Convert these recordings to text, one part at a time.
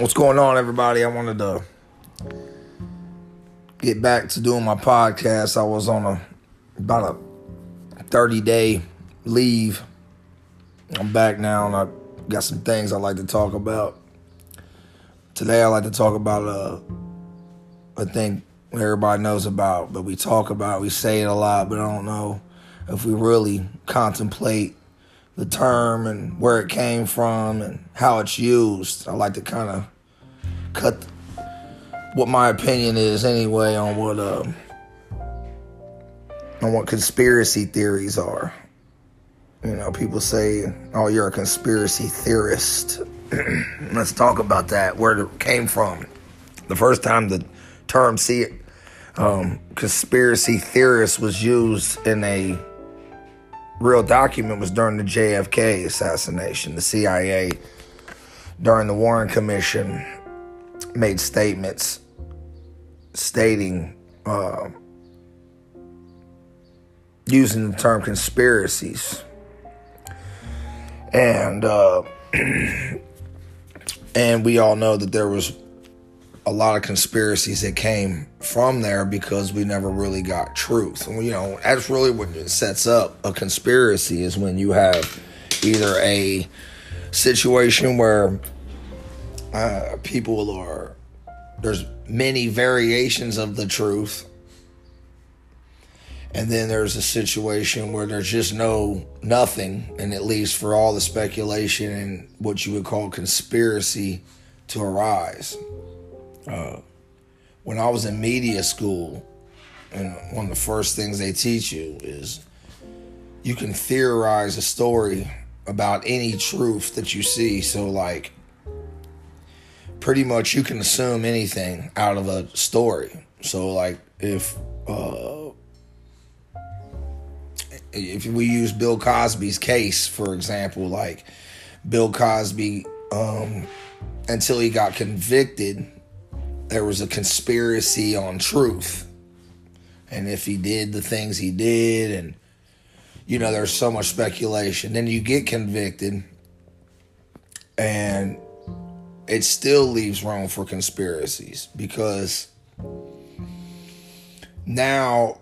What's going on, everybody? I wanted to get back to doing my podcast. I was on about a 30-day leave. I'm back now, and I got some things I like to talk about. Today, I like to talk about a thing everybody knows about, but we talk about, we say it a lot, but I don't know if we really contemplate the term and where it came from and how it's used. I like to kind of cut what my opinion is anyway on what conspiracy theories are. You know, people say, "Oh, you're a conspiracy theorist." Let's talk about that, where it came from. The first time the term conspiracy theorist was used in a real document was during the JFK assassination. The CIA, during the Warren Commission, made statements stating, using the term conspiracies. And and we all know that there was a lot of conspiracies that came from there because we never really got truth. And, you know, that's really what it sets up a conspiracy, is when you have either a situation where there's many variations of the truth, and then there's a situation where there's just nothing, and it leaves for all the speculation and what you would call conspiracy to arise. When I was in media school, and one of the first things they teach you is you can theorize a story about any truth that you see. So, like, pretty much you can assume anything out of a story. So, like, if we use Bill Cosby's case, for example, like Bill Cosby, until he got convicted, there was a conspiracy on truth. And if he did the things he did, and, you know, there's so much speculation. Then you get convicted, and it still leaves room for conspiracies, because now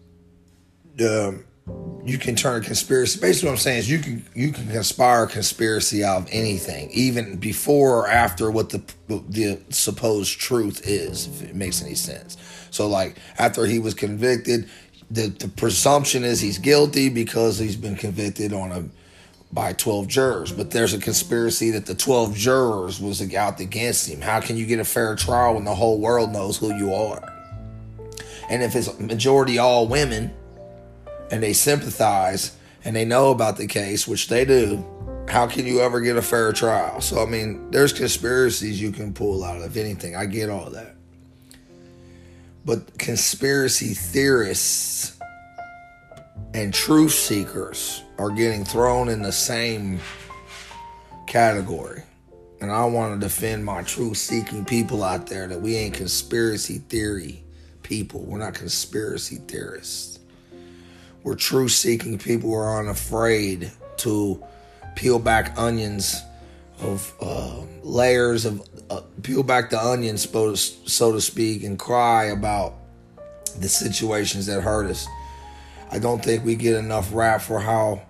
you can turn a conspiracy. Basically, what I'm saying is you can conspire a conspiracy out of anything, even before or after what the supposed truth is, if it makes any sense. So, like, after he was convicted, the presumption is he's guilty because he's been convicted by 12 jurors. But there's a conspiracy that the 12 jurors was out against him. How can you get a fair trial when the whole world knows who you are? And if it's majority all women, and they sympathize, and they know about the case, which they do, how can you ever get a fair trial? So, I mean, there's conspiracies you can pull out of anything. I get all that. But conspiracy theorists and truth seekers are getting thrown in the same category. And I want to defend my truth-seeking people out there, that we ain't conspiracy theory people. We're not conspiracy theorists. We're truth-seeking people who are unafraid to peel back onions of layers of peel back the onions, so to speak, and cry about the situations that hurt us. I don't think we get enough rap for how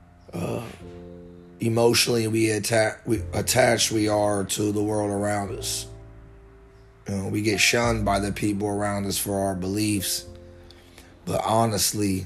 emotionally attached we are to the world around us. You know, we get shunned by the people around us for our beliefs, but honestly,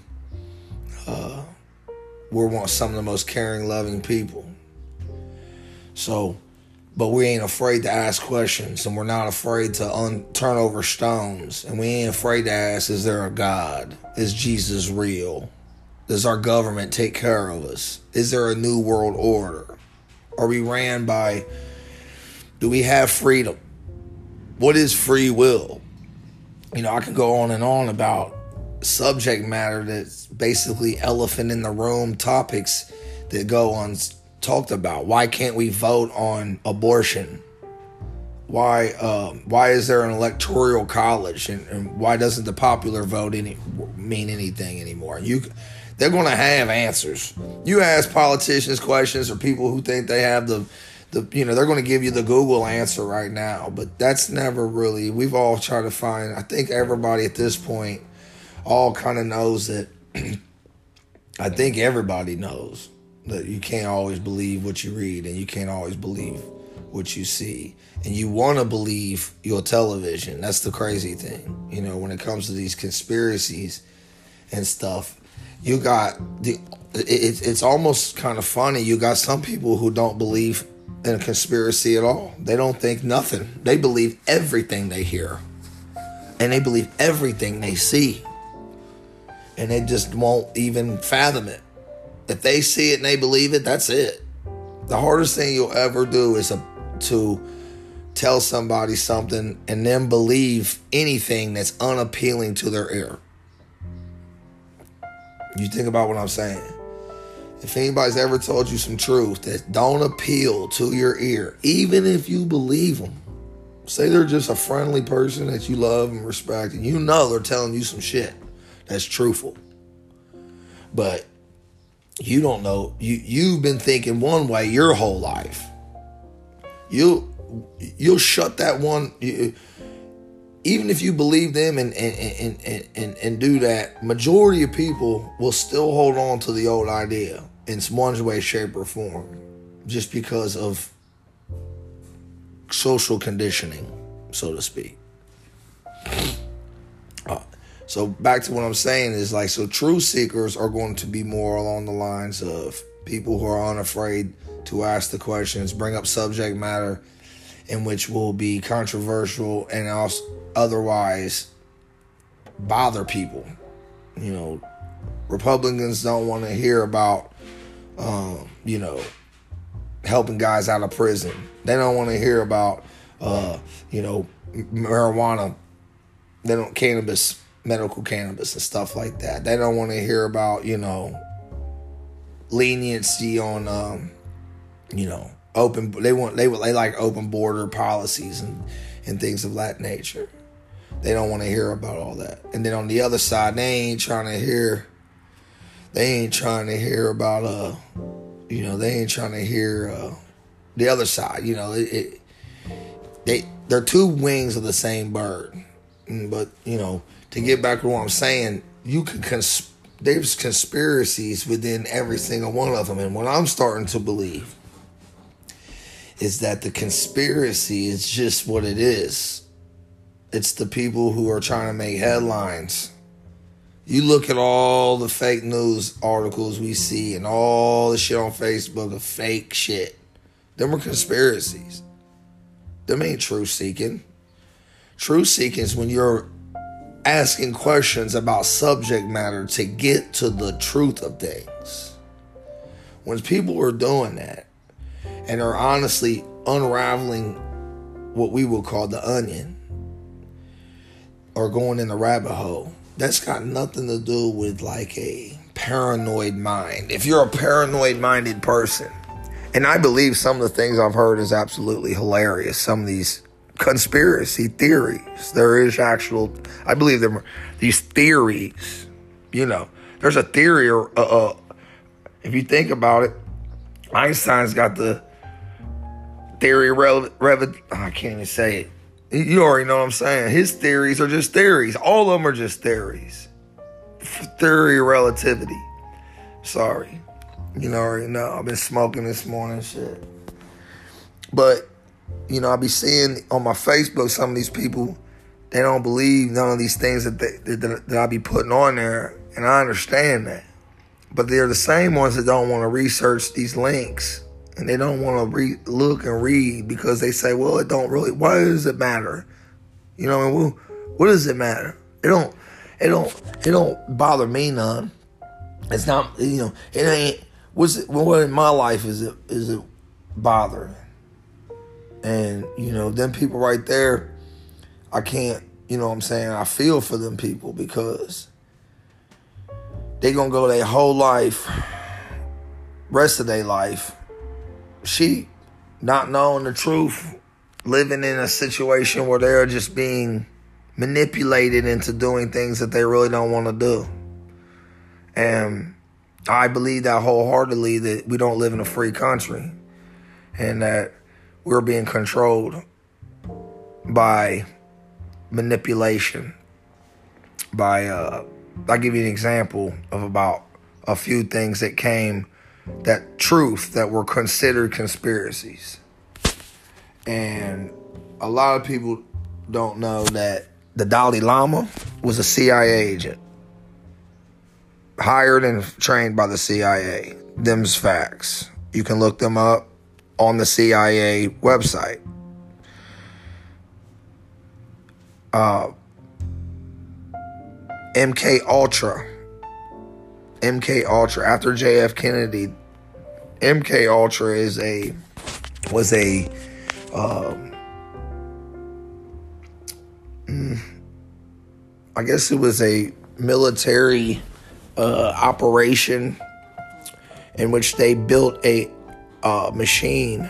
we're some of the most caring, loving people. So, but we ain't afraid to ask questions, and we're not afraid to turn over stones, and we ain't afraid to ask, is there a God? Is Jesus real? Does our government take care of us? Is there a new world order? Are we ran by, do we have freedom? What is free will? You know, I can go on and on about subject matter that's basically elephant in the room topics that go on talked about. Why can't we vote on abortion? Why is there an electoral college, and why doesn't the popular vote mean anything anymore? They're going to have answers. You ask politicians questions, or people who think they have the they're going to give you the Google answer right now, but that's never really. We've all tried to find. I think everybody at this point all kind of knows that. I think everybody knows that you can't always believe what you read, and you can't always believe what you see, and you want to believe your television. That's the crazy thing, when it comes to these conspiracies and stuff. You got it's almost kind of funny. You got some people who don't believe in a conspiracy at all. They don't think nothing. They believe everything they hear, and they believe everything they see, and they just won't even fathom it. If they see it and they believe it, that's it. The hardest thing you'll ever do is to tell somebody something and then believe anything that's unappealing to their ear. You think about what I'm saying. If anybody's ever told you some truth that don't appeal to your ear, even if you believe them, say they're just a friendly person that you love and respect, and they're telling you some shit that's truthful, but you don't know. You've been thinking one way your whole life. You'll shut that one. Even if you believe them and do that, majority of people will still hold on to the old idea in one way, shape, or form, just because of social conditioning, so to speak. So back to what I'm saying is so truth seekers are going to be more along the lines of people who are unafraid to ask the questions, bring up subject matter in which will be controversial and also otherwise bother people. Republicans don't want to hear about, helping guys out of prison. They don't want to hear about, marijuana. They don't medical cannabis and stuff like that. They don't want to hear about, leniency on, open. They like open border policies and things of that nature. They don't want to hear about all that. And then on the other side, they ain't trying to hear about the other side. They're two wings of the same bird. But to get back to what I'm saying, there's conspiracies within every single one of them. And what I'm starting to believe is that the conspiracy is just what it is. It's the people who are trying to make headlines. You look at all the fake news articles we see and all the shit on Facebook of fake shit. Them are conspiracies. Them ain't truth seeking. Truth seeking is when you're asking questions about subject matter to get to the truth of things. When people are doing that and are honestly unraveling what we will call the onion or going in the rabbit hole, that's got nothing to do with a paranoid mind. If you're a paranoid minded person, and I believe some of the things I've heard is absolutely hilarious, some of these conspiracy theories. There is I believe there are these theories. There's a theory, if you think about it, Einstein's got the theory I can't even say it. You already know what I'm saying. His theories are just theories. All of them are just theories. Theory of relativity. Sorry. Already know. I've been smoking this morning, shit. But, I be seeing on my Facebook some of these people, they don't believe none of these things that I be putting on there. And I understand that. But they're the same ones that don't want to research these links. And they don't want to look and read because they say, well, it don't really, why does it matter? What does it matter? It don't bother me none. It's not, it ain't, what in my life is it bothering? And, them people right there, I can't, I feel for them people because they gonna go their whole life, rest of their life, not knowing the truth, living in a situation where they're just being manipulated into doing things that they really don't want to do. And I believe that wholeheartedly, that we don't live in a free country, and that we're being controlled by manipulation. I'll give you an example of about a few things that were considered conspiracies. And a lot of people don't know that the Dalai Lama was a CIA agent, hired and trained by the CIA. Them's facts. You can look them up on the CIA website. MK Ultra, after JF Kennedy, MK Ultra was a I guess it was a military operation in which they built a machine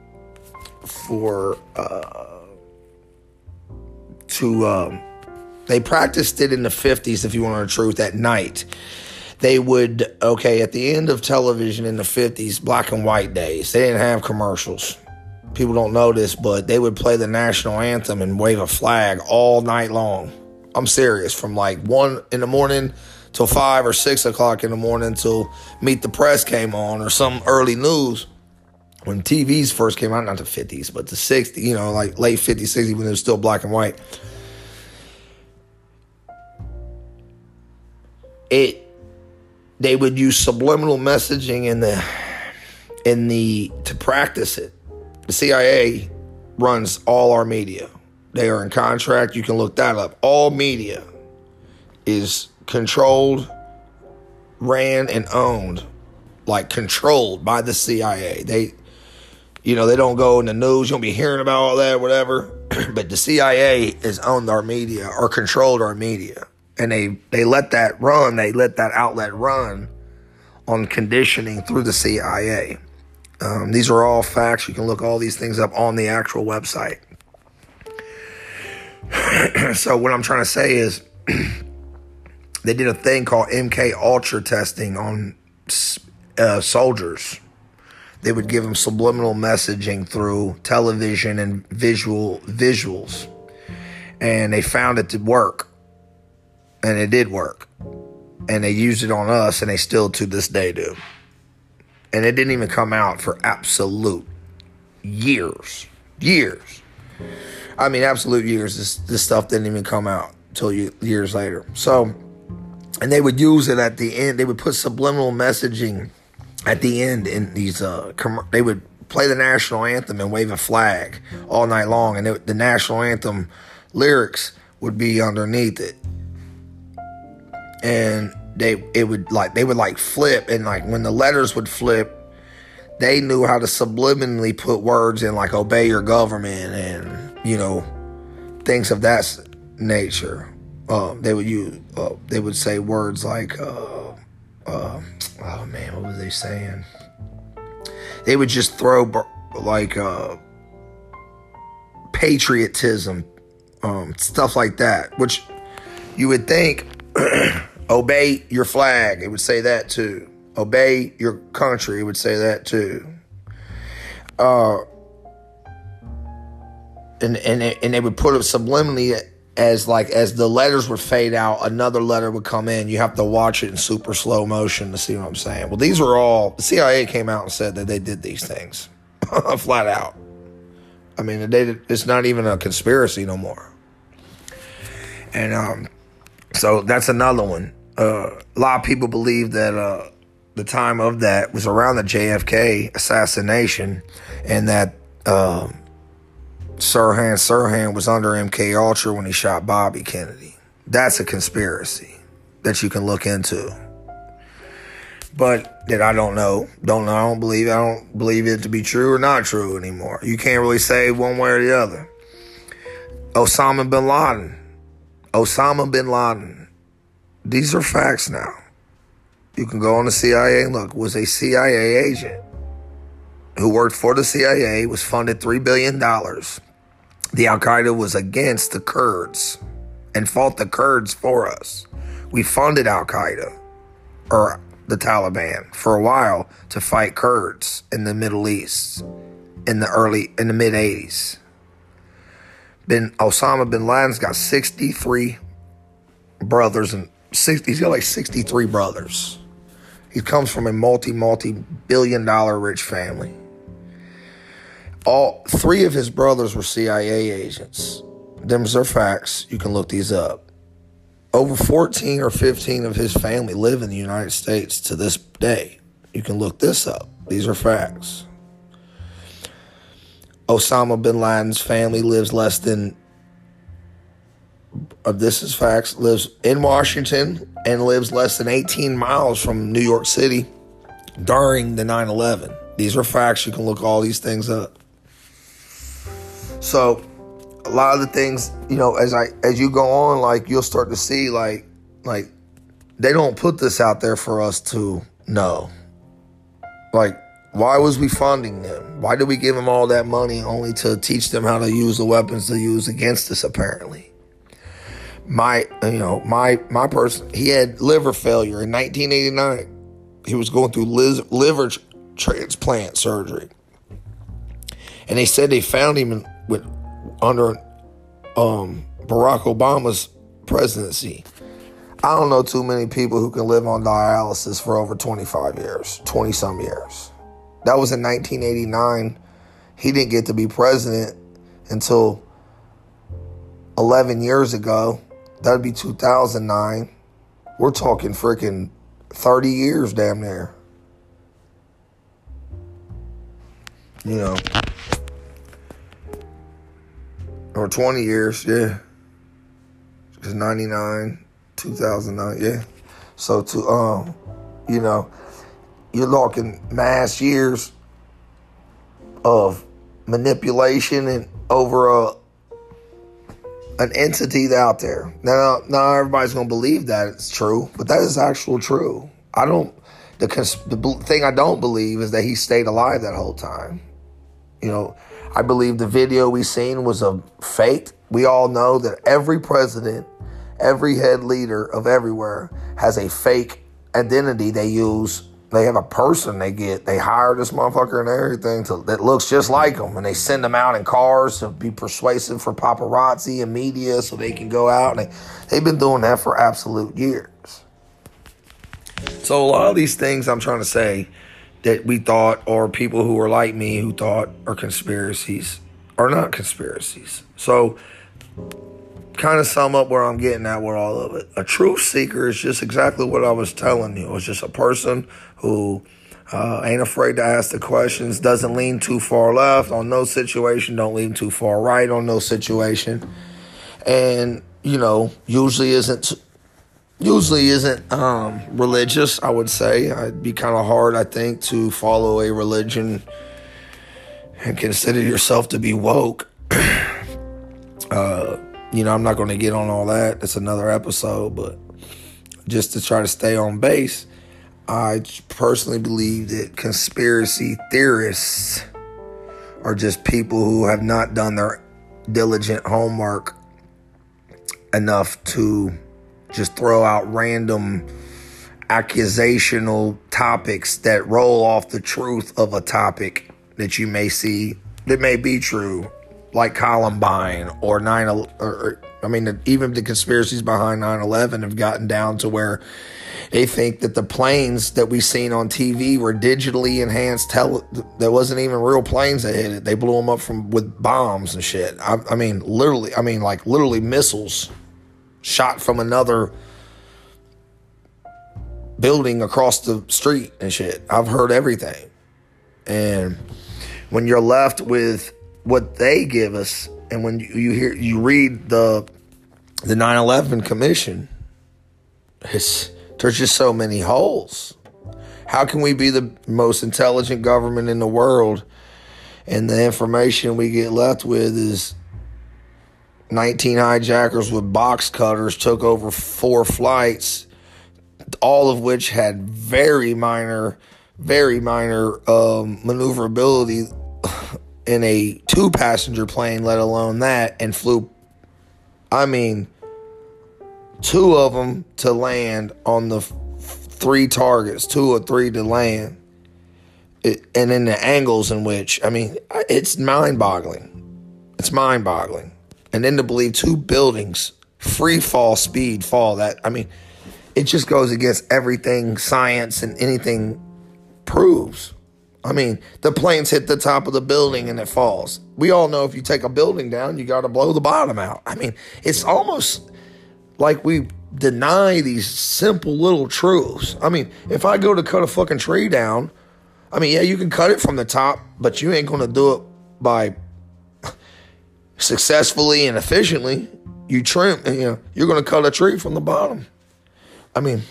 they practiced it in the 50s, if you want the truth, at night. They would, at the end of television in the 50s, black and white days, they didn't have commercials. People don't know this, but they would play the national anthem and wave a flag all night long. I'm serious, from like 1 in the morning till 5 or 6 o'clock in the morning till Meet the Press came on or some early news. When TVs first came out, not the 50s, but the 60s, like late 50s, 60s, when it was still black and white. They would use subliminal messaging to practice it. The CIA runs all our media. They are in contract. You can look that up. All media is controlled, ran, and owned, controlled by the CIA. They don't go in the news. You don't be hearing about all that, whatever. But the CIA has owned our media or controlled our media. And they let that run. They let that outlet run on conditioning through the CIA. These are all facts. You can look all these things up on the actual website. So what I'm trying to say is they did a thing called MK Ultra testing on soldiers. They would give them subliminal messaging through television and visuals. And they found it to work. And it did work. And they used it on us, and they still to this day do. And it didn't even come out for absolute years. I mean, absolute years. This stuff didn't even come out until years later. So, and they would use it at the end. They would put subliminal messaging at the end in these, they would play the national anthem and wave a flag all night long. And the national anthem lyrics would be underneath it. And they would flip, and when the letters would flip, they knew how to subliminally put words in obey your government and things of that nature. They would say words like oh man, what was they saying? They would just throw patriotism, stuff like that, which you would think. Obey your flag, it would say that too. Obey your country, it would say that too. And they would put it subliminally as the letters would fade out, another letter would come in. You have to watch it in super slow motion to see what I'm saying. Well, these were all, the CIA came out and said that they did these things. Flat out. I mean, it's not even a conspiracy no more. And so that's another one. A lot of people believe that the time of that was around the JFK assassination, and that Sirhan was under MK Ultra when he shot Bobby Kennedy. That's a conspiracy that you can look into. But that I don't know. I don't believe it to be true or not true anymore. You can't really say one way or the other. Osama bin Laden. These are facts now. You can go on the CIA and look. Was a CIA agent who worked for the CIA, was funded $3 billion. The Al-Qaeda was against the Kurds and fought the Kurds for us. We funded Al-Qaeda or the Taliban for a while to fight Kurds in the Middle East. in the mid 80s. Osama bin Laden's got 63 brothers and he's got like 63 brothers. He comes from a multi-billion-dollar rich family. All 3 of his brothers were CIA agents. Them's are facts. You can look these up. Over 14 or 15 of his family live in the United States to this day. You can look this up. These are facts. Osama bin Laden's family lives less than, this is facts, lives in Washington and lives less than 18 miles from New York City during the 9/11. These are facts. You can look all these things up. So a lot of the things, as you go on, like, you'll start to see, like they don't put this out there for us to know. Like, why was we funding them? Why did we give them all that money only to teach them how to use the weapons they use against us, apparently? My person, he had liver failure in 1989. He was going through liver transplant surgery. And they said they found him under Barack Obama's presidency. I don't know too many people who can live on dialysis for over 25 years, 20-some years. That was in 1989. He didn't get to be president until 11 years ago. That'd be 2009. We're talking freaking 30 years damn near. Or 20 years, yeah. It's 99, 2009, yeah. So you're talking mass years of manipulation and over an entity out there. Now everybody's going to believe that it's true, but that is actual true. The thing I don't believe is that he stayed alive that whole time. I believe the video we seen was a fake. We all know that every president, every head leader of everywhere has a fake identity they use. They have a person they hire this motherfucker and everything that looks just like them. And they send them out in cars to be persuasive for paparazzi and media so they can go out. And they've been doing that for absolute years. So a lot of these things I'm trying to say that we thought, or people who are like me who thought are conspiracies, are not conspiracies. So kind of sum up where I'm getting at with all of it. A truth seeker is just exactly what I was telling you. It's just a person who ain't afraid to ask the questions, doesn't lean too far left on no situation, don't lean too far right on no situation, and usually isn't religious. I would say it'd be kind of hard, I think, to follow a religion and consider yourself to be woke. I'm not going to get on all that. That's another episode, but just to try to stay on base, I personally believe that conspiracy theorists are just people who have not done their diligent homework enough to just throw out random accusational topics that roll off the truth of a topic that you may see that may be true, like Columbine or even the conspiracies behind 9/11 have gotten down to where they think that the planes that we seen on TV were digitally enhanced. There wasn't even real planes that hit it. They blew them up with bombs and shit. Literally missiles shot from another building across the street and shit. I've heard everything. And when you're left with what they give us, and when you read the 9/11 Commission, there's just so many holes. How can we be the most intelligent government in the world and the information we get left with is 19 hijackers with box cutters took over 4 flights, all of which had very minor maneuverability in a 2-passenger plane, let alone that, and flew, 2 of them to land on the 3 targets, 2 or 3 to land. and in the angles in which, I mean, it's mind-boggling. It's mind-boggling. And then to believe 2 buildings, free fall, speed fall, that, I mean, it just goes against everything science and anything proves. I mean, the planes hit the top of the building and it falls. We all know if you take a building down, you got to blow the bottom out. I mean, it's almost like we deny these simple little truths. I mean, if I go to cut a fucking tree down, I mean, yeah, you can cut it from the top, but you ain't going to do it by successfully and efficiently. You trim, you know, you're going to cut a tree from the bottom. I mean,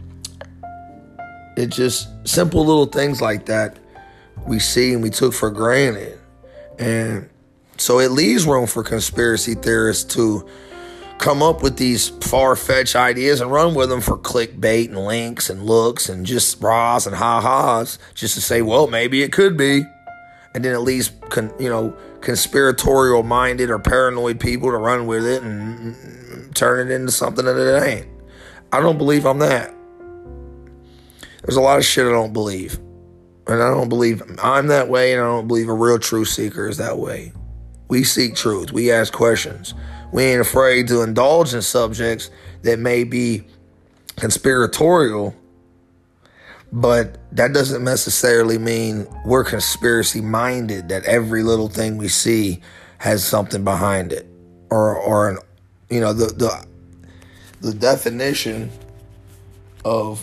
it's just simple little things like that we see and we took for granted. And so it leaves room for conspiracy theorists to come up with these far-fetched ideas and run with them for clickbait and links and looks and just rahs and ha-has, just to say, well, maybe it could be. And then it leaves, conspiratorial-minded or paranoid people to run with it and turn it into something that it ain't. I don't believe I'm that. There's a lot of shit I don't believe. And I don't believe I'm that way, and I don't believe a real truth seeker is that way. We seek truth. We ask questions. We ain't afraid to indulge in subjects that may be conspiratorial, but that doesn't necessarily mean we're conspiracy-minded, that every little thing we see has something behind it. Or you know, the definition of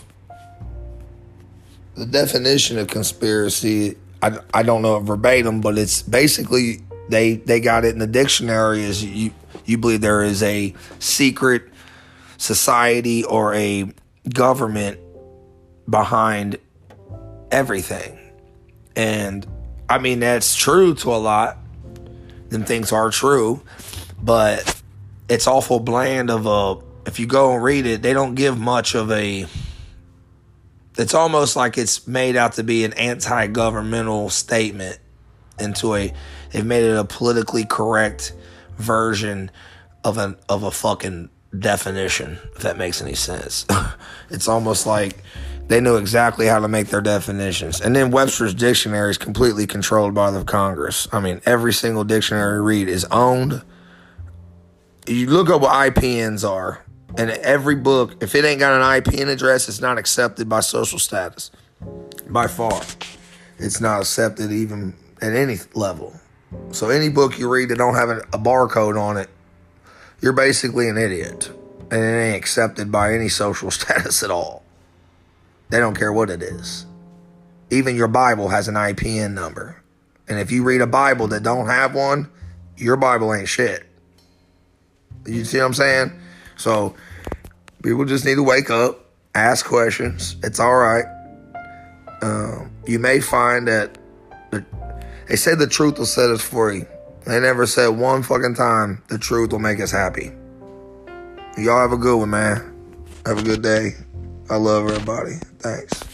conspiracy, I don't know it verbatim, but it's basically they got it in the dictionary as you believe there is a secret society or a government behind everything. And I mean, that's true to a lot. Them things are true, but it's awful bland if you go and read it, they don't give much of a, it's almost like it's made out to be an anti-governmental statement they've made it a politically correct version of a fucking definition, if that makes any sense. It's almost like they know exactly how to make their definitions. And then Webster's dictionary is completely controlled by the Congress. I mean, every single dictionary you read is owned. You look up what IPNs are, and every book, if it ain't got an IPN address, it's not accepted by social status. By far. It's not accepted even at any level. So any book you read that don't have a barcode on it, you're basically an idiot. And it ain't accepted by any social status at all. They don't care what it is. Even your Bible has an IPN number. And if you read a Bible that don't have one, your Bible ain't shit. You see what I'm saying? So people just need to wake up, ask questions. It's all right. You may find that they say the truth will set us free. They never said one fucking time the truth will make us happy. Y'all have a good one, man. Have a good day. I love everybody. Thanks.